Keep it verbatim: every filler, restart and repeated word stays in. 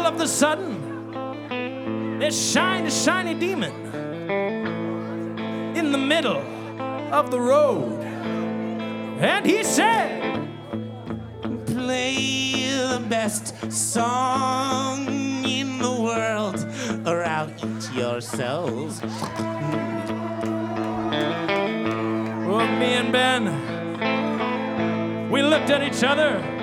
of a sudden, there shined a shiny demon in the middle of the road. And he said, play the best song in the world, or I'll eat yourselves. Well, me and Ben, we looked at each other